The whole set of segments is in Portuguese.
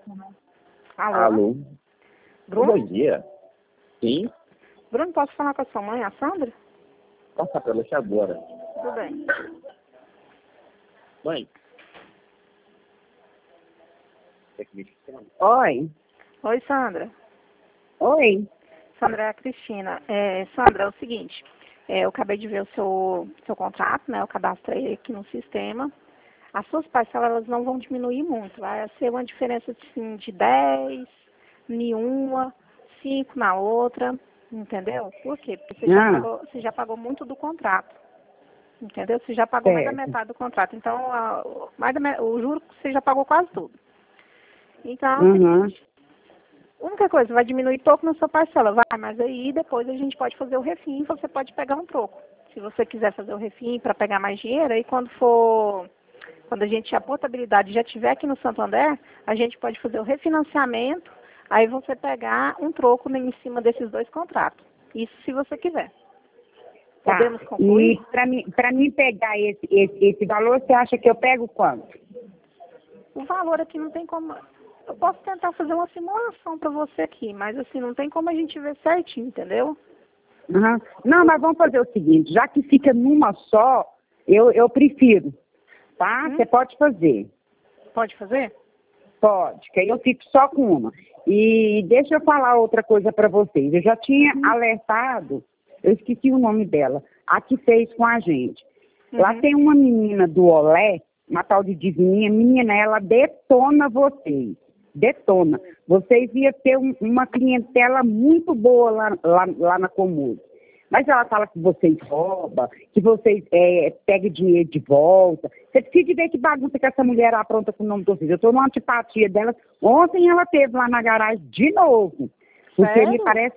Alô? Alô? Bruno? Bom dia. Sim? Bruno, posso falar com a sua mãe, a Sandra? Passa pela ela agora. Tudo bem. Mãe. Oi. Oi, Sandra. Oi. Sandra, é a Cristina. Sandra, é o seguinte, eu acabei de ver o seu contrato, né? Eu cadastrei aqui no sistema. As suas parcelas, elas não vão diminuir muito. Vai ser uma diferença assim, de 10 em uma, 5 na outra, entendeu? Por quê? Porque você já pagou muito do contrato. Entendeu? Você já pagou mais da metade do contrato. Então, o juro você já pagou quase tudo. Então, a única coisa, vai diminuir pouco na sua parcela, vai, mas aí depois a gente pode fazer o refim, você pode pegar um troco. Se você quiser fazer o refim para pegar mais dinheiro, aí quando a portabilidade já estiver aqui no Santander, a gente pode fazer o refinanciamento, aí você pegar um troco em cima desses dois contratos. Isso se você quiser. Tá. Podemos concluir? E para mim pegar esse valor, você acha que eu pego quanto? O valor aqui não tem como... Eu posso tentar fazer uma simulação para você aqui, mas assim, não tem como a gente ver certinho, entendeu? Não, mas vamos fazer o seguinte, já que fica numa só, eu prefiro, tá? Você pode fazer. Pode fazer? Pode, que aí eu fico só com uma. E deixa eu falar outra coisa para vocês. Eu já tinha alertado, eu esqueci o nome dela, a que fez com a gente. Lá tem uma menina do Olé, uma tal de Divininha, menina, ela detona vocês. Detona. Vocês iam ter uma clientela muito boa lá na Comude. Mas ela fala que vocês roubam, que vocês pegam dinheiro de volta. Você precisa de ver que bagunça que essa mulher apronta com o nome de vocês. Eu estou numa antipatia dela. Ontem ela esteve lá na garagem de novo. Porque Sério?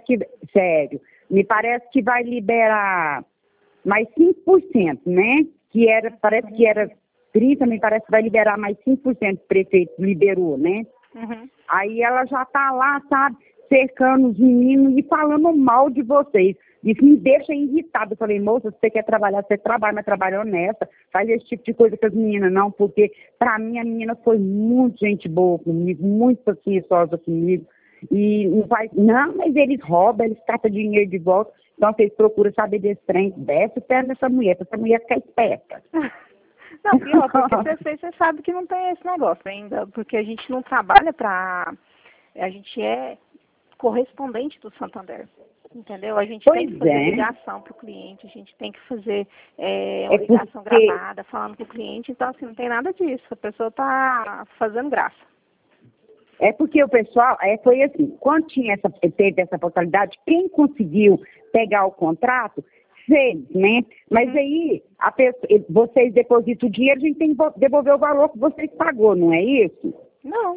me parece que vai liberar mais 5%, né? Parece que era 30%, me parece que vai liberar mais 5%, o prefeito liberou, né? Aí ela já tá lá, sabe, cercando os meninos e falando mal de vocês. Isso me deixa irritada. Eu falei, moça, se você quer trabalhar, você trabalha, mas trabalha honesta. Faz esse tipo de coisa com as meninas, não, porque pra mim a menina foi muito gente boa comigo, muito pacienciosa comigo. E não faz, não, mas eles roubam, eles catam dinheiro de volta. Então vocês procuram saber desse trem, desce o pé dessa mulher, pra essa mulher ficar esperta. Não, pior, porque você sabe que não tem esse negócio ainda, porque a gente não trabalha a gente é correspondente do Santander, entendeu? A gente tem que fazer ligação para o cliente, a gente tem que fazer uma ligação gravada, falando com o cliente, então assim, não tem nada disso, a pessoa está fazendo graça. É porque o pessoal, foi assim, quando teve essa portalidade, quem conseguiu pegar o contrato, fez, né? Mas aí, vocês depositam o dinheiro, a gente tem que devolver o valor que vocês pagou, não é isso? Não.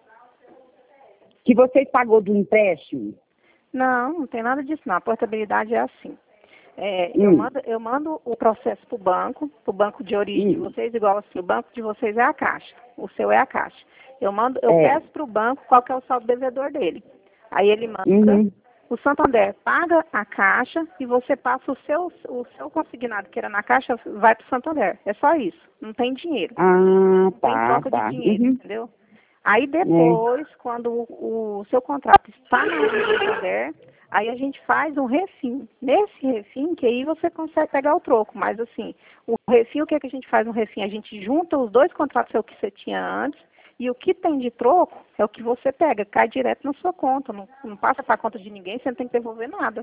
Que vocês pagou do empréstimo? Não tem nada disso não, a portabilidade é assim. Eu mando o processo para o banco de origem de vocês, igual assim, o banco de vocês é a Caixa, o seu é a Caixa. Eu peço para o banco qual que é o saldo devedor dele. Aí ele manda, o Santander paga a Caixa e você passa o seu consignado, que era na Caixa, vai para o Santander. É só isso, não tem dinheiro. Não tem troca de dinheiro, entendeu? Aí depois, quando o seu contrato está no Santander, aí a gente faz um refim. Nesse refim, que aí você consegue pegar o troco. Mas assim, o refim, o que é que a gente faz no refim? A gente junta os dois contratos, é o que você tinha antes, e o que tem de troco é o que você pega, cai direto na sua conta. Não passa para a conta de ninguém, você não tem que devolver nada.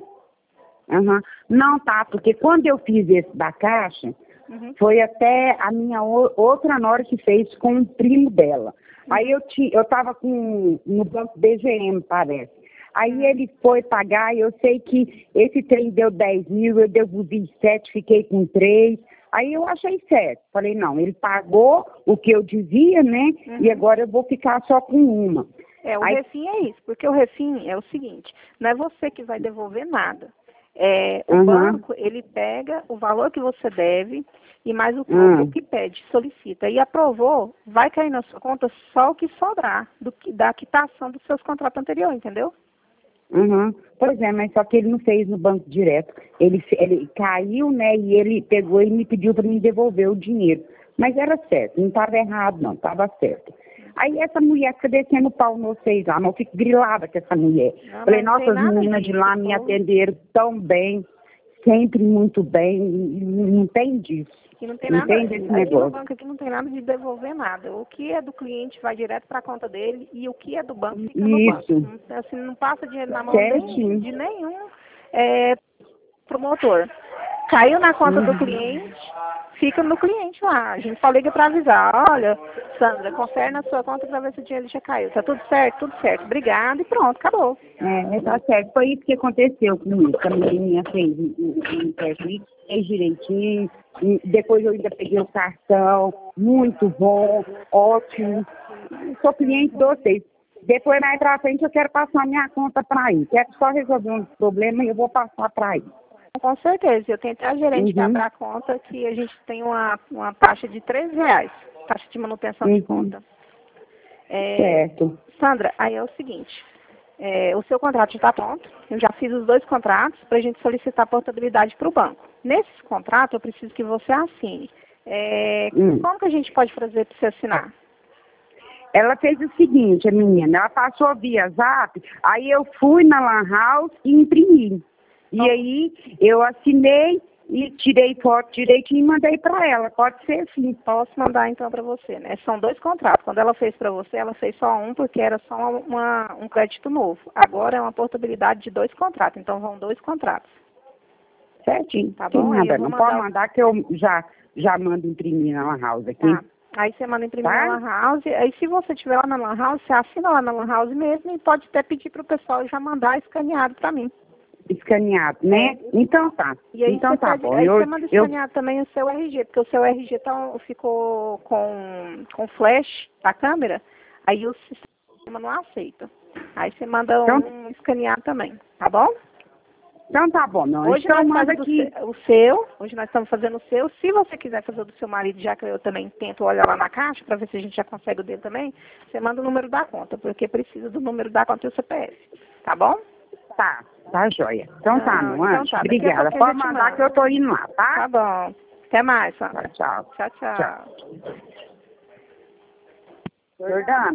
Não, tá, porque quando eu fiz esse da Caixa, foi até a minha outra nora que fez com o primo dela. Aí eu tava no banco BGM, parece. Aí ele foi pagar, e eu sei que esse trem deu 10 mil, eu devolvi 7, fiquei com 3. Aí eu achei certo. Falei, não, ele pagou o que eu devia, né? E agora eu vou ficar só com uma. O refim é isso, porque o refim é o seguinte, não é você que vai devolver nada. O banco, ele pega o valor que você deve e mais o troco que pede, solicita. E aprovou, vai cair na sua conta só o que sobrar da quitação dos seus contratos anteriores, entendeu? Pois é, mas só que ele não fez no banco direto. Ele caiu, né, e ele pegou e me pediu para me devolver o dinheiro. Mas era certo, não estava errado não, estava certo. Aí essa mulher fica descendo o pau no vocês lá, mas eu fico grilada com essa mulher. Não, Falei, mas não tem nossa, as nada meninas de disso, lá me povo. atenderam tão bem, sempre muito bem, e não tem disso. Aqui não tem Não nada, tem desse aqui no negócio. banco aqui não tem nada de devolver nada. O que é do cliente vai direto para a conta dele e o que é do banco fica no banco. Isso. Não, assim, não passa dinheiro na mão Certinho. de nenhum promotor. Caiu na conta do cliente, fica no cliente lá. A gente só liga para avisar, olha, Sandra, confere na sua conta para ver se o dinheiro já caiu. Tá tudo certo? Tudo certo. Obrigada e pronto, acabou. Tá certo. Foi isso que aconteceu comigo. A menininha fez o teste, fez direitinho. E depois eu ainda peguei o cartão. Muito bom, ótimo. Sou cliente de vocês. Depois, mais pra frente, eu quero passar minha conta para aí. Quero só resolver um problema e eu vou passar para aí. Com certeza. Eu tenho até a gerente que abre a conta que a gente tem uma taxa de R$13, taxa de manutenção de conta. Certo. Sandra, aí é o seguinte, o seu contrato já está pronto, eu já fiz os 2 contratos para a gente solicitar a portabilidade para o banco. Nesses contratos, eu preciso que você assine. Como que a gente pode fazer para você assinar? Ela fez o seguinte, a menina, ela passou via Zap, aí eu fui na Lan House e imprimi. E aí eu assinei e tirei foto direitinho e mandei para ela. Pode ser sim. Posso mandar então para você, né? São 2 contratos. Quando ela fez para você, ela fez só um porque era só um crédito novo. Agora é uma portabilidade de 2 contratos, então vão 2 contratos. Certinho. Tá bom? Nada, não pode mandar que eu já mando imprimir na Lan House aqui. Tá. Aí você manda imprimir na Lan House. Aí se você estiver lá na Lan House, você assina lá na Lan House mesmo e pode até pedir para o pessoal já mandar escaneado para mim. Escaneado, né? Então tá. E aí então você tá pede, bom. aí você manda escanear também o seu RG, porque o seu RG ficou com flash da câmera, aí o sistema não aceita. Aí você manda um escanear também, tá bom? Então tá bom, não. Hoje então nós manda fazemos aqui. o seu, hoje nós estamos fazendo o seu. Se você quiser fazer o do seu marido, já que eu também tento olhar lá na caixa, para ver se a gente já consegue o dele também, você manda o número da conta, porque precisa do número da conta e o CPF, tá bom? Tá joia. Então tá, não então antes. tá. Obrigada. Pode mandar que eu tô indo lá, tá? Tá bom. Até mais, Sandra. Tchau. Tchau, tchau. Jordana.